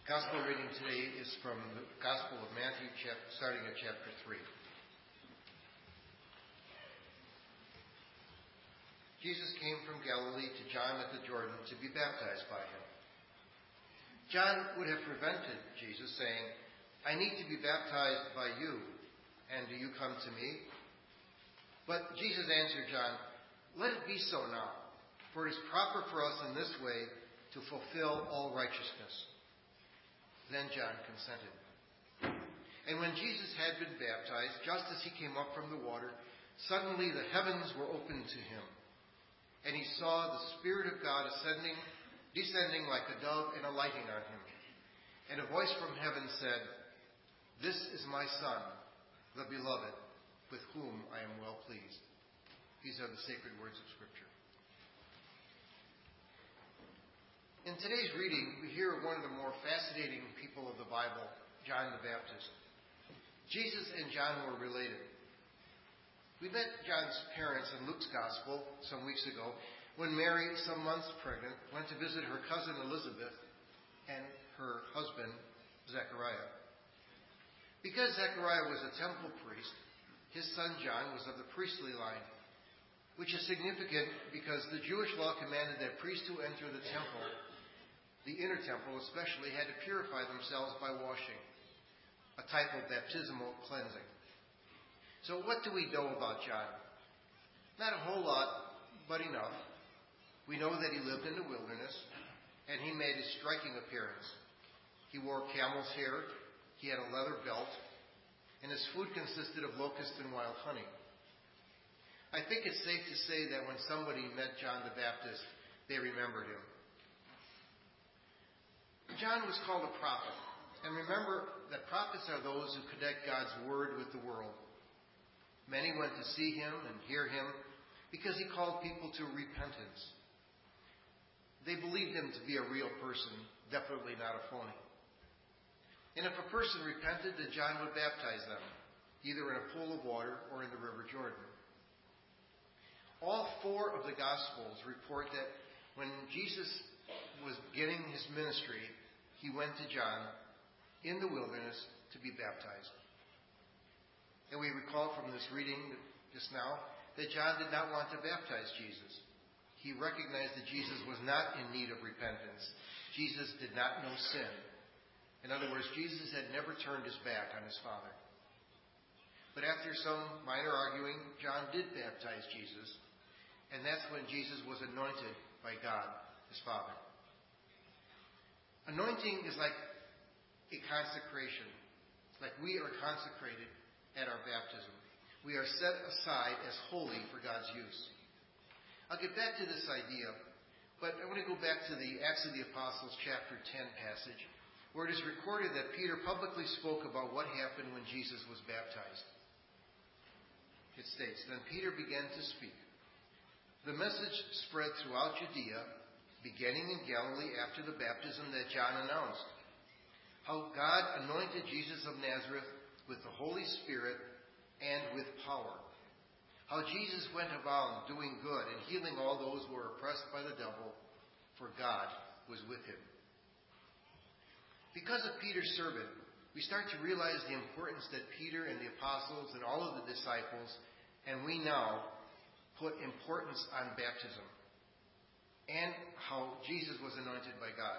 Gospel reading today is from the Gospel of Matthew, starting at chapter 3. Jesus came from Galilee to John at the Jordan to be baptized by him. John would have prevented Jesus, saying, "I need to be baptized by you, and do you come to me?" But Jesus answered John, "Let it be so now, for it is proper for us in this way to fulfill all righteousness." Then John consented. And when Jesus had been baptized, just as he came up from the water, suddenly the heavens were opened to him. And he saw the Spirit of God descending like a dove and alighting on him. And a voice from heaven said, "This is my Son, the Beloved, with whom I am well pleased." These are the sacred words of Scripture. In today's reading, we hear of one of the more fascinating people of the Bible, John the Baptist. Jesus and John were related. We met John's parents in Luke's Gospel some weeks ago when Mary, some months pregnant, went to visit her cousin Elizabeth and her husband Zechariah. Because Zechariah was a temple priest, his son John was of the priestly line, which is significant because the Jewish law commanded that priests who enter the temple, the inner temple especially, had to purify themselves by washing, a type of baptismal cleansing. So what do we know about John? Not a whole lot, but enough. We know that he lived in the wilderness, and he made a striking appearance. He wore camel's hair, he had a leather belt, and his food consisted of locusts and wild honey. I think it's safe to say that when somebody met John the Baptist, they remembered him. John was called a prophet. And remember that prophets are those who connect God's word with the world. Many went to see him and hear him because he called people to repentance. They believed him to be a real person, definitely not a phony. And if a person repented, then John would baptize them, either in a pool of water or in the River Jordan. All four of the Gospels report that when Jesus was beginning his ministry, he went to John in the wilderness to be baptized. And we recall from this reading just now that John did not want to baptize Jesus. He recognized that Jesus was not in need of repentance. Jesus did not know sin. In other words, Jesus had never turned his back on his Father. But after some minor arguing, John did baptize Jesus. And that's when Jesus was anointed by God, his Father. Anointing is like a consecration. Like we are consecrated at our baptism. We are set aside as holy for God's use. I'll get back to this idea, but I want to go back to the Acts of the Apostles chapter 10 passage, where it is recorded that Peter publicly spoke about what happened when Jesus was baptized. It states, "Then Peter began to speak. The message spread throughout Judea, beginning in Galilee after the baptism that John announced. How God anointed Jesus of Nazareth with the Holy Spirit and with power. How Jesus went about doing good and healing all those who were oppressed by the devil, for God was with him." Because of Peter's sermon, we start to realize the importance that Peter and the apostles and all of the disciples, and we now, put importance on baptism and how Jesus was anointed by God.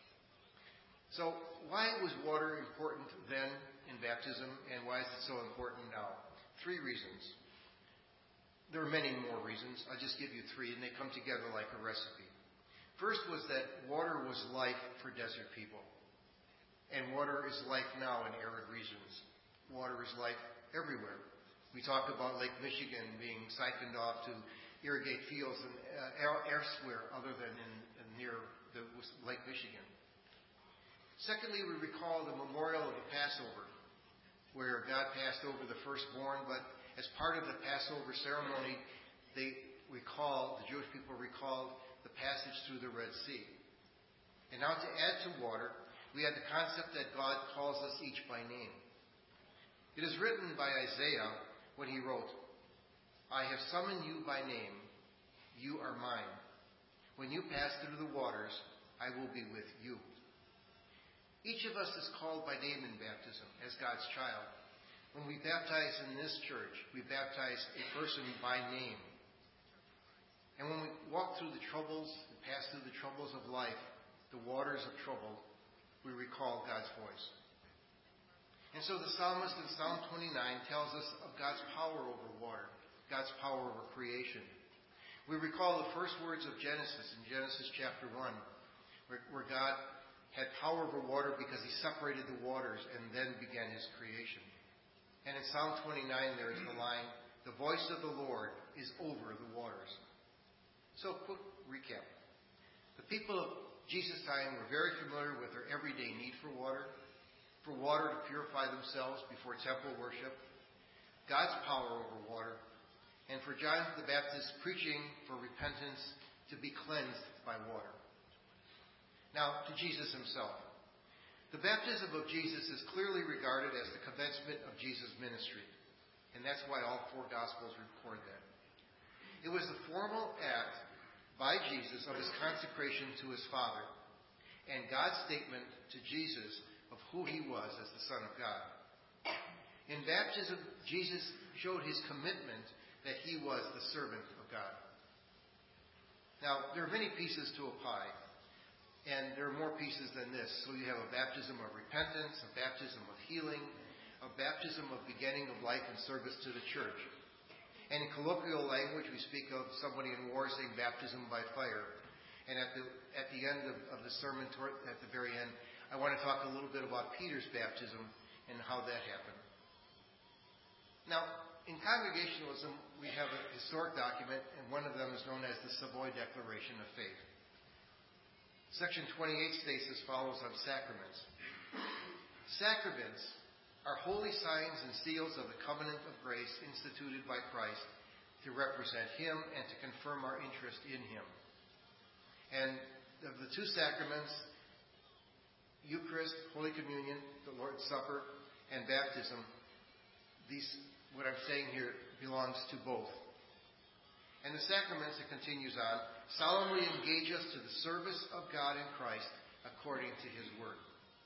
So why was water important then in baptism, and why is it so important now? 3 reasons. There are many more reasons. I'll just give you 3, and they come together like a recipe. First was that water was life for desert people. And water is life now in arid regions. Water is life everywhere. We talk about Lake Michigan being siphoned off to irrigate fields and elsewhere other than near the Lake Michigan. Secondly, we recall the memorial of the Passover, where God passed over the firstborn, but as part of the Passover ceremony, the Jewish people recalled the passage through the Red Sea. And now to add to water, we had the concept that God calls us each by name. It is written by Isaiah when he wrote, "I have summoned you by name. You are mine. When you pass through the waters, I will be with you." Each of us is called by name in baptism as God's child. When we baptize in this church, we baptize a person by name. And when we walk through the troubles and pass through the troubles of life, the waters of trouble, we recall God's voice. And so the psalmist in Psalm 29 tells us of God's power over water, God's power over creation. We recall the first words of Genesis in Genesis chapter 1, where God had power over water because he separated the waters and then began his creation. And in Psalm 29 there is the line, "The voice of the Lord is over the waters." So, quick recap. The people of Jesus' time were very familiar with their everyday need for water to purify themselves before temple worship, God's power over water, and for John the Baptist preaching for repentance to be cleansed by water. Now, to Jesus himself. The baptism of Jesus is clearly regarded as the commencement of Jesus' ministry, and that's why all four Gospels record that. It was the formal act by Jesus of his consecration to his Father, and God's statement to Jesus of who he was as the Son of God. In baptism, Jesus showed his commitment that he was the servant of God. Now, there are many pieces to a pie, and there are more pieces than this. So you have a baptism of repentance, a baptism of healing, a baptism of beginning of life and service to the church. And in colloquial language, we speak of somebody in war saying baptism by fire. And at the end of the sermon, at the very end, I want to talk a little bit about Peter's baptism and how that happened. Now, in Congregationalism, we have a historic document, and one of them is known as the Savoy Declaration of Faith. Section 28 states as follows on sacraments. Sacraments are holy signs and seals of the covenant of grace instituted by Christ to represent him and to confirm our interest in him. And of the two sacraments, Eucharist, Holy Communion, the Lord's Supper, and baptism, what I'm saying here belongs to both. And the sacraments, it continues on, solemnly engage us to the service of God in Christ according to his word.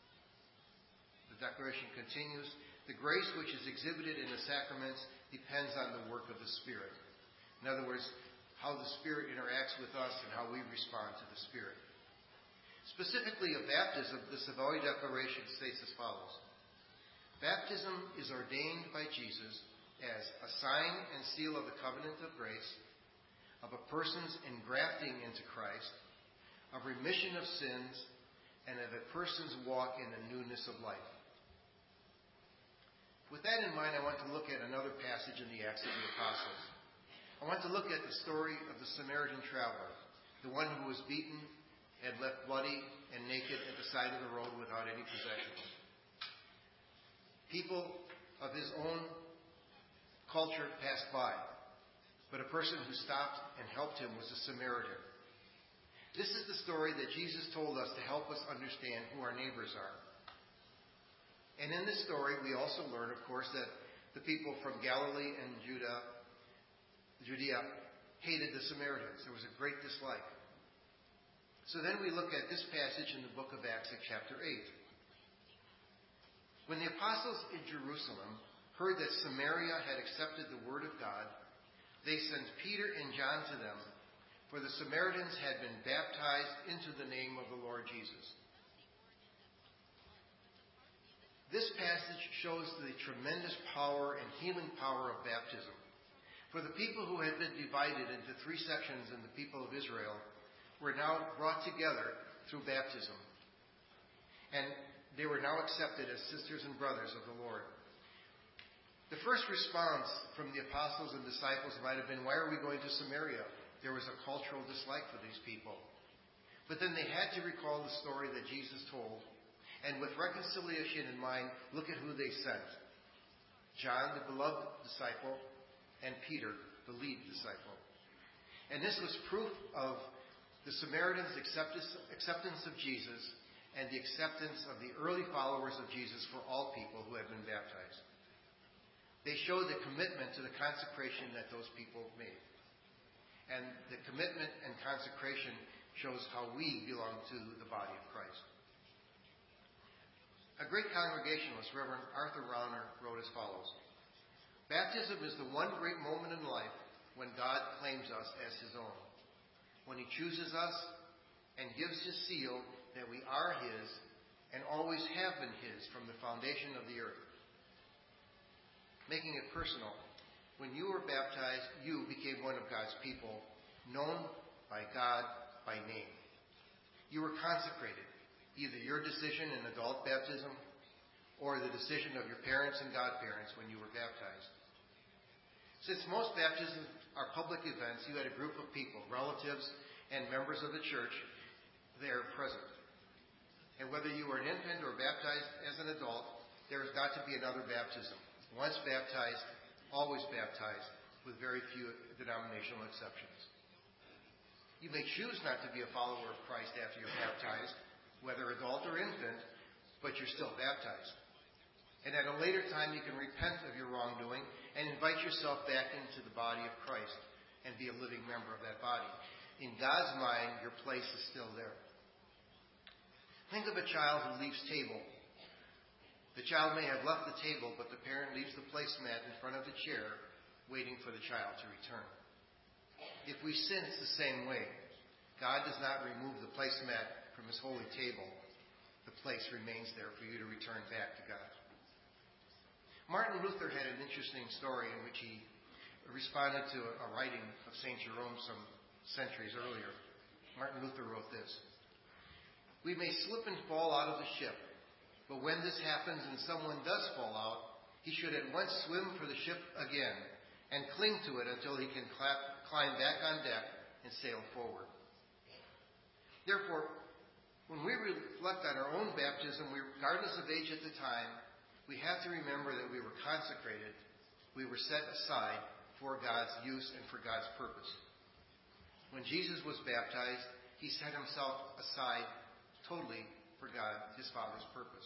The declaration continues, the grace which is exhibited in the sacraments depends on the work of the Spirit. In other words, how the Spirit interacts with us and how we respond to the Spirit. Specifically of baptism, the Savoy Declaration states as follows. Baptism is ordained by Jesus as a sign and seal of the covenant of grace, of a person's engrafting into Christ, of remission of sins, and of a person's walk in the newness of life. With that in mind, I want to look at another passage in the Acts of the Apostles. I want to look at the story of the Samaritan traveler, the one who was beaten and left bloody and naked at the side of the road without any possessions. People of his own culture passed by, but a person who stopped and helped him was a Samaritan. This is the story that Jesus told us to help us understand who our neighbors are. And in this story, we also learn, of course, that the people from Galilee and Judea hated the Samaritans. There was a great dislike. So then we look at this passage in the book of Acts at chapter 8. When the apostles in Jerusalem heard that Samaria had accepted the word of God, they sent Peter and John to them, for the Samaritans had been baptized into the name of the Lord Jesus. This passage shows the tremendous power and healing power of baptism. For the people who had been divided into three sections in the people of Israel were now brought together through baptism. And they were now accepted as sisters and brothers of the Lord. The first response from the apostles and disciples might have been, why are we going to Samaria? There was a cultural dislike for these people. But then they had to recall the story that Jesus told. And with reconciliation in mind, look at who they sent. John, the beloved disciple, and Peter, the lead disciple. And this was proof of the Samaritans' acceptance of Jesus and the acceptance of the early followers of Jesus for all people who had been baptized. They showed the commitment to the consecration that those people made. And the commitment and consecration shows how we belong to the body of Christ. A great Congregationalist, Reverend Arthur Rauner, wrote as follows: "Baptism is the one great moment in life when God claims us as His own, when He chooses us and gives His seal that we are His and always have been His from the foundation of the earth." Making it personal, when you were baptized, you became one of God's people, known by God by name. You were consecrated, either your decision in adult baptism or the decision of your parents and godparents when you were baptized. Since most baptisms are public events, you had a group of people, relatives and members of the church, there present. And whether you were an infant or baptized as an adult, there is not to be another baptism. Once baptized, always baptized, with very few denominational exceptions. You may choose not to be a follower of Christ after you're baptized, whether adult or infant, but you're still baptized. And at a later time, you can repent of your wrongdoing and invite yourself back into the body of Christ and be a living member of that body. In God's mind, your place is still there. Think of a child who leaves table. The child may have left the table, but the parent leaves the placemat in front of the chair, waiting for the child to return. If we sin, it's the same way. God does not remove the placemat from His holy table. The place remains there for you to return back to God. Martin Luther had an interesting story in which he responded to a writing of St. Jerome some centuries earlier. Martin Luther wrote this: "We may slip and fall out of the ship, but when this happens and someone does fall out, he should at once swim for the ship again and cling to it until he can climb back on deck and sail forward." Therefore, when we reflect on our own baptism, regardless of age at the time, we have to remember that we were consecrated, we were set aside for God's use and for God's purpose. When Jesus was baptized, He set Himself aside totally for God, His Father's purpose.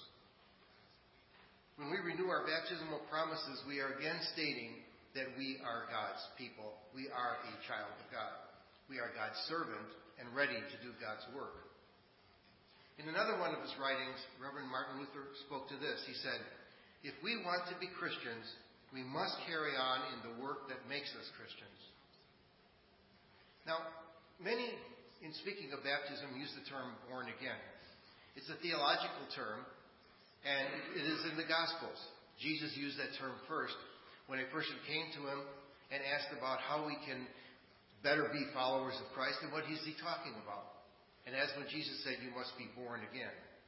When we renew our baptismal promises, we are again stating that we are God's people. We are a child of God. We are God's servant and ready to do God's work. In another one of his writings, Reverend Martin Luther spoke to this. He said, "If we want to be Christians, we must carry on in the work that makes us Christians." Now, many, in speaking of baptism, use the term born again. It's a theological term, and it is in the Gospels. Jesus used that term first when a person came to Him and asked about how we can better be followers of Christ, and what is He talking about? And that's when Jesus said, "You must be born again."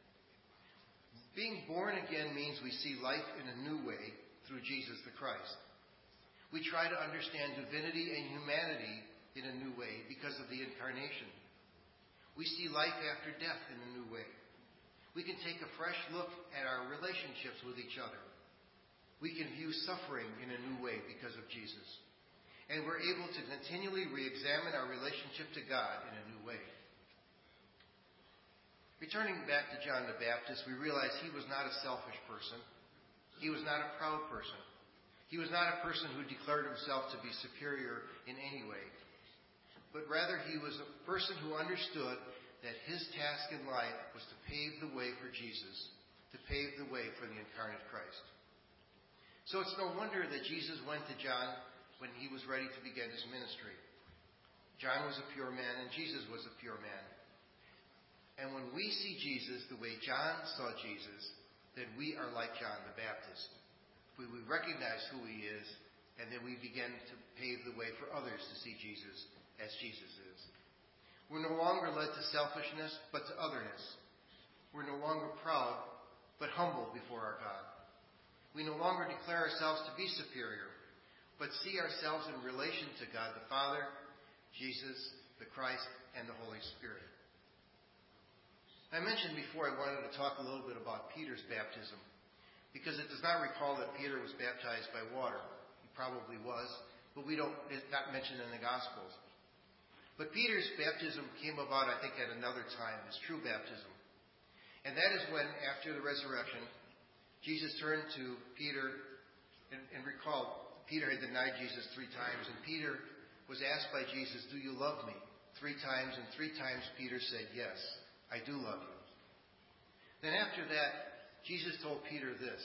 Being born again means we see life in a new way through Jesus the Christ. We try to understand divinity and humanity in a new way because of the incarnation. We see life after death in a new way. We can take a fresh look at our relationships with each other. We can view suffering in a new way because of Jesus. And we're able to continually re-examine our relationship to God in a new way. Returning back to John the Baptist, we realize he was not a selfish person. He was not a proud person. He was not a person who declared himself to be superior in any way. But rather, he was a person who understood that his task in life was to pave the way for Jesus, to pave the way for the incarnate Christ. So it's no wonder that Jesus went to John when he was ready to begin his ministry. John was a pure man, and Jesus was a pure man. And when we see Jesus the way John saw Jesus, then we are like John the Baptist. We recognize who he is, and then we begin to pave the way for others to see Jesus as Jesus is. We're no longer led to selfishness, but to otherness. We're no longer proud, but humble before our God. We no longer declare ourselves to be superior, but see ourselves in relation to God the Father, Jesus, the Christ, and the Holy Spirit. I mentioned before I wanted to talk a little bit about Peter's baptism, because it does not recall that Peter was baptized by water. He probably was, but it's not mentioned in the Gospels. But Peter's baptism came about, I think, at another time, his true baptism. And that is when, after the resurrection, Jesus turned to Peter and recalled Peter had denied Jesus 3 times, and Peter was asked by Jesus, "Do you love me?" 3 times, and 3 times Peter said, "Yes, I do love you." Then after that, Jesus told Peter this: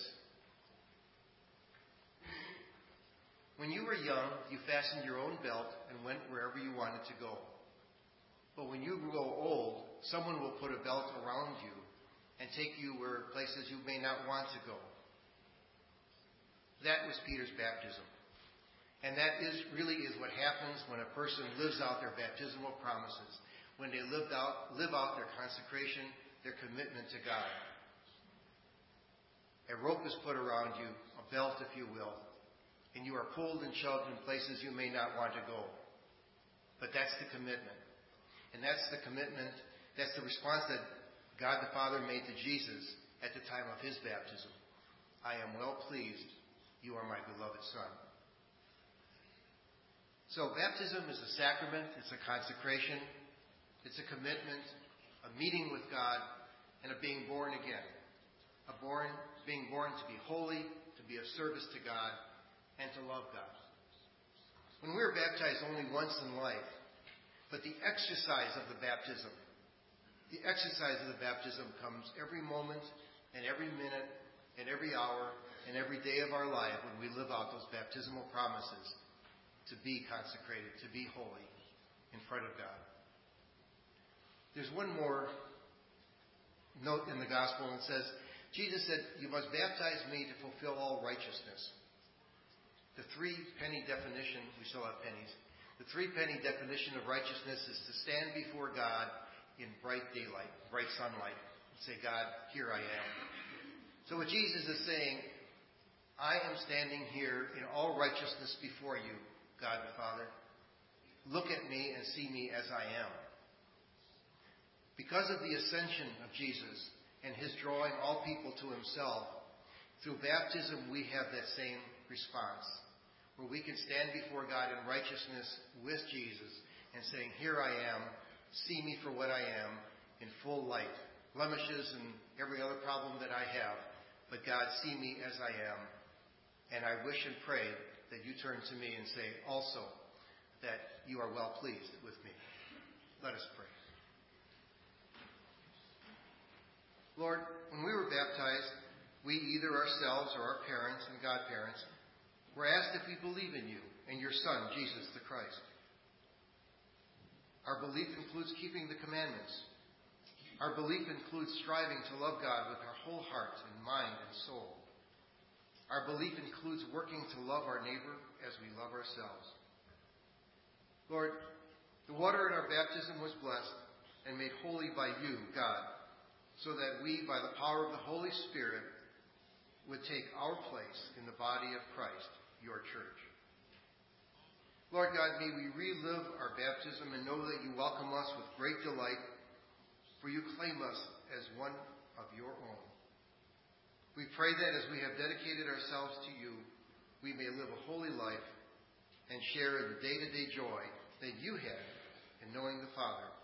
"When you were young, you fastened your own belt and went wherever you wanted to go. But when you grow old, someone will put a belt around you and take you where places you may not want to go." That was Peter's baptism. And that really is what happens when a person lives out their baptismal promises, when they live out their consecration, their commitment to God. A rope is put around you, a belt, if you will, and you are pulled and shoved in places you may not want to go. But that's the commitment. And that's the commitment, that's the response that God the Father made to Jesus at the time of his baptism. "I am well pleased. You are my beloved Son." So baptism is a sacrament, it's a consecration, it's a commitment, a meeting with God, and a being born again. Being born to be holy, to be of service to God, and to love God. When we're baptized only once in life, but the exercise of the baptism comes every moment and every minute and every hour and every day of our life when we live out those baptismal promises to be consecrated, to be holy in front of God. There's one more note in the gospel, and it says, Jesus said, "You must baptize me to fulfill all righteousness." The 3-penny definition, we still have pennies, the 3-penny definition of righteousness is to stand before God in bright daylight, bright sunlight, and say, "God, here I am." So what Jesus is saying, I am standing here in all righteousness before you, God the Father. Look at me and see me as I am. Because of the ascension of Jesus and his drawing all people to himself, through baptism we have that same response, where we can stand before God in righteousness with Jesus and saying, "Here I am, see me for what I am, in full light, blemishes and every other problem that I have, but God, see me as I am." And I wish and pray that you turn to me and say also that you are well pleased with me. Let us pray. Lord, when we were baptized, we, either ourselves or our parents and godparents, were asked if we believe in you and your Son, Jesus the Christ. Our belief includes keeping the commandments. Our belief includes striving to love God with our whole heart and mind and soul. Our belief includes working to love our neighbor as we love ourselves. Lord, the water in our baptism was blessed and made holy by you, God, so that we, by the power of the Holy Spirit, would take our place in the body of Christ, your church. Lord God, may we relive our baptism and know that you welcome us with great delight, for you claim us as one of your own. We pray that as we have dedicated ourselves to you, we may live a holy life and share in the day-to-day joy that you had in knowing the Father